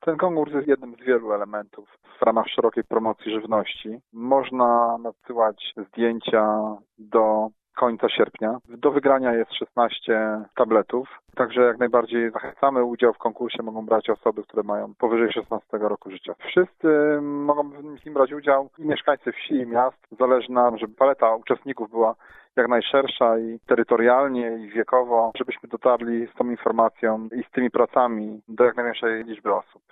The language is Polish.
Ten konkurs jest jednym z wielu elementów w ramach szerokiej promocji żywności. Można nadsyłać zdjęcia do końca sierpnia. Do wygrania jest 16 tabletów, także jak najbardziej zachęcamy. Udział w konkursie mogą brać osoby, które mają powyżej 16 roku życia. Wszyscy mogą w nim brać udział, i mieszkańcy wsi i miast. Zależy nam, żeby paleta uczestników była jak najszersza i terytorialnie, i wiekowo, żebyśmy dotarli z tą informacją i z tymi pracami do jak największej liczby osób.